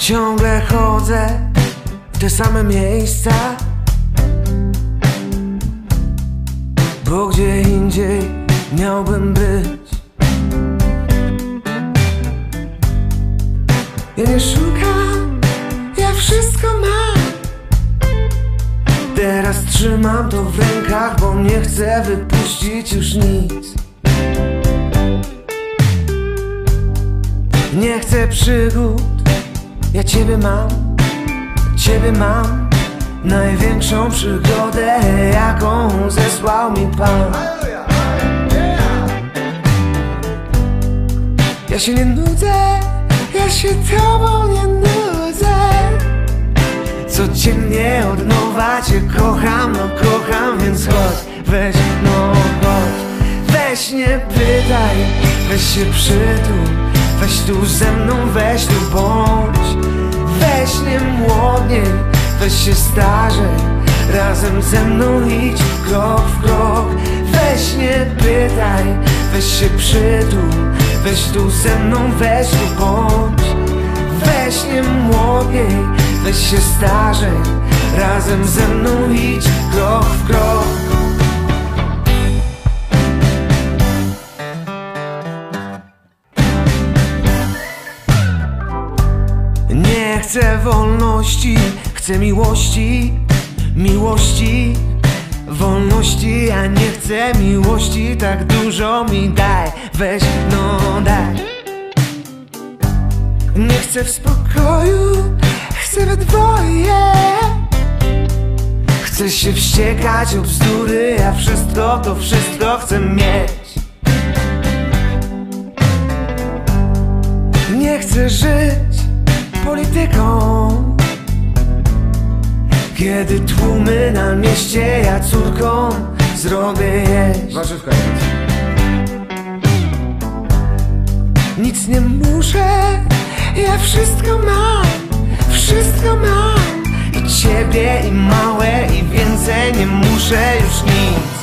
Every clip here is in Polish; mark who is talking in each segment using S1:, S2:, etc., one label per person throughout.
S1: Ciągle chodzę w te same miejsca, bo gdzie indziej miałbym być. Ja nie szukam, ja wszystko mam. Teraz trzymam to w rękach, bo nie chcę wypuścić już nic. Nie chcę przygód, ja Ciebie mam, największą przygodę, jaką zesłał mi Pan. Ja się nie nudzę, ja się Tobą nie nudzę. Codziennie od nowa Cię kocham, no kocham, więc chodź, weź, no chodź. Weź nie pytaj, weź się przytul, weź tu ze mną, weź tu bądź. Weź nie młodniej, weź się starzej, razem ze mną idź krok w krok. Weź nie pytaj, weź się przytul, weź tu ze mną, weź tu bądź. Weź nie młodniej, weź się starzej, razem ze mną idź krok w krok. Nie chcę wolności, chcę miłości, miłości, wolności. Ja nie chcę miłości, tak dużo mi daj, weź, no daj. Nie chcę w spokoju, chcę we dwoje. Chcę się wściekać o bzdury, ja wszystko, to wszystko chcę mieć. Nie chcę żyć polityką, kiedy tłumy na mieście, ja córką zrobię jeść.
S2: Warzywka jest.
S1: Nic nie muszę, ja wszystko mam. I Ciebie, i małe, i więcej nie muszę już nic.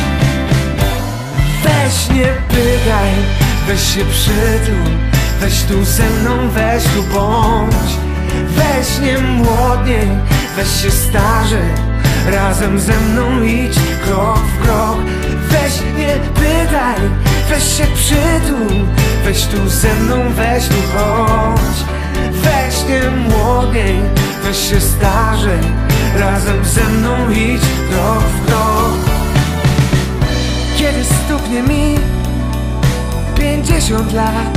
S1: Weź nie pytaj, weź się przytul, weź tu ze mną, weź tu bądź. Weź nie młodniej, weź się starzej, razem ze mną idź krok w krok. Weź nie pytaj, weź się przytul, weź tu ze mną, weź tu chodź. Weź nie młodniej, weź się starzej, razem ze mną idź krok w krok. Kiedy stuknie mi 50 lat,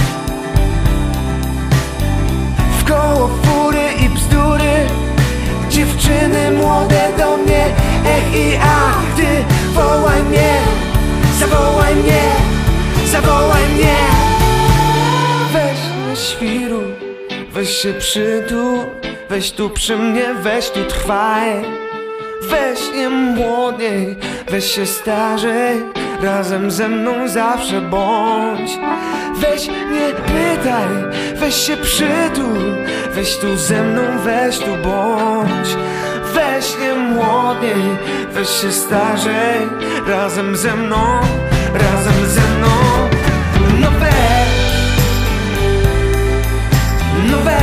S1: wkoło fury i bzdury, dziewczyny młode do mnie, ech i ach, ty wołaj mnie, zawołaj mnie, zawołaj mnie. Weź nie świruj, weź się przytul, weź tu przy mnie, weź tu trwaj. Weź nie młodniej, weź się starzej, razem ze mną zawsze bądź. Weź nie pytaj, weź się przytul, weź tu ze mną, weź tu bądź. Weź nie młodniej, weź się starzej, razem ze mną, razem ze mną. No weź, no weź.